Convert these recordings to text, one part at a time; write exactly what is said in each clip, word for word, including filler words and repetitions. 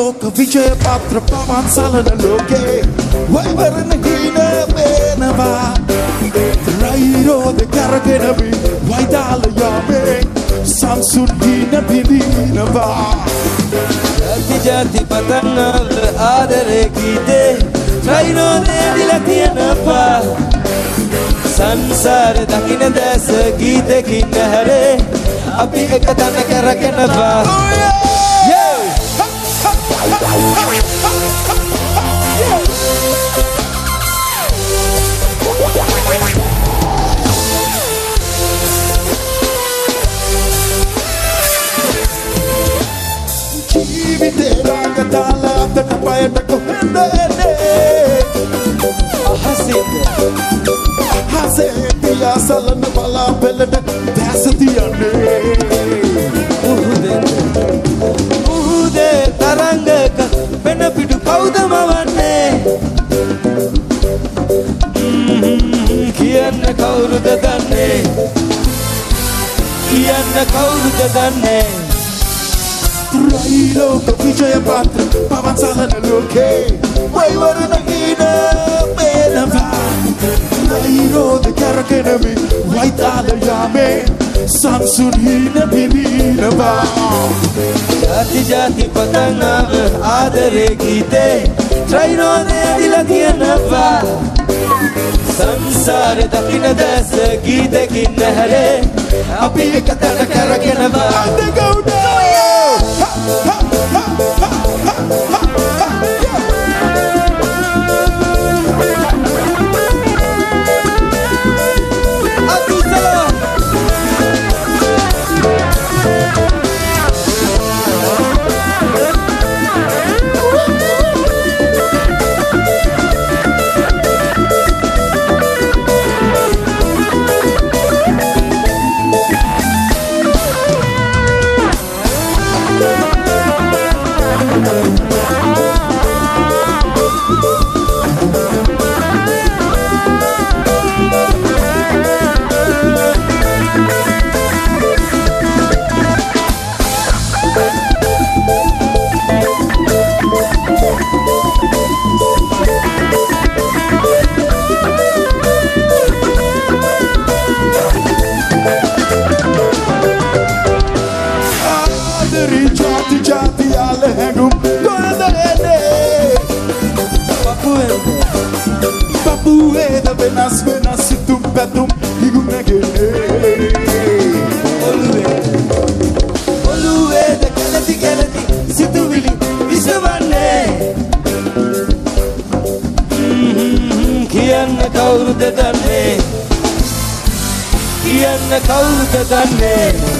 लोक विजय पात्र पवन सलन लोके वैवरण हीन बेनवा रैरोद करගෙනවි වයිදාල යාමේ සම්සුන් හීන පිළිනවා ජාති ජාති පතංගල් ආදරේ ගීතේ රයිරෝදේ දිලා තියෙනවා සංසාර දකින්න දැස ගීතකින් හැරේ අපි එක තැන කරගෙනවා ජීවිතේ රාගතාලා අපට පයට කොහෙන්ද එන්නේ අහසින්ද අහසේ පියා සලන බලා පෙළට දැස තියන්නේ උහුදේ උහුදේ තරංගක වෙන පිටු කවුද මවන්නේ කියන්න කවුරුද දන්නේ කියන්න කවුරුද දන්නේ රයිලෝක විජය පාත්‍ර පවන් සලන ලෝකේ වෛවරණ හීන බේනවා රයිරෝද කරගෙනවි වයිතාල යාමේ සම්සුන් හීන පිළිනවා ජාති ජාති පතංගව ආදරේ ගීතේ රයිරෝදේ දිලා තියෙනවා සංසාර දකින්න දැස ගීතකින් හැරේ අපි එක තැන කරගෙනවා අද Gauda Venas venas situm petum igumegene Oluwe Oluwe de kalati kalati situvili visavane kiyanna kawuruda danne kiyanna kawuruda danne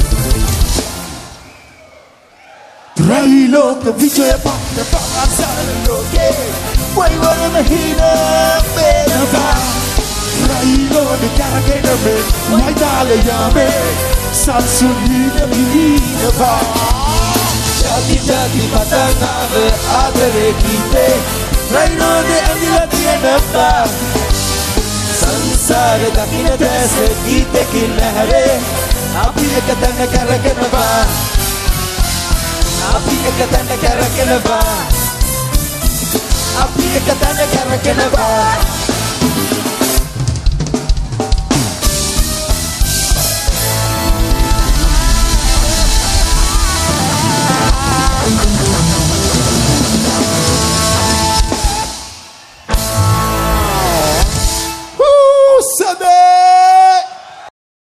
Railoka vijaya paatra pavan salan loke vaivarana hina benava Railoka karගෙනවි වයිදාල යාමේ සම්සුන් හීන පිළිනවා ජාති ජාති පතංගව ආදරේ ගීතේ රයිරෝදේ ඇඳිලා තියෙනවා සංසාර දකින්න දැස ගීතකින් හැරේ අපි එක තැන කරගෙනවා අපි එක තැන කරගෙනවා අපි එක තැන කරගෙනවා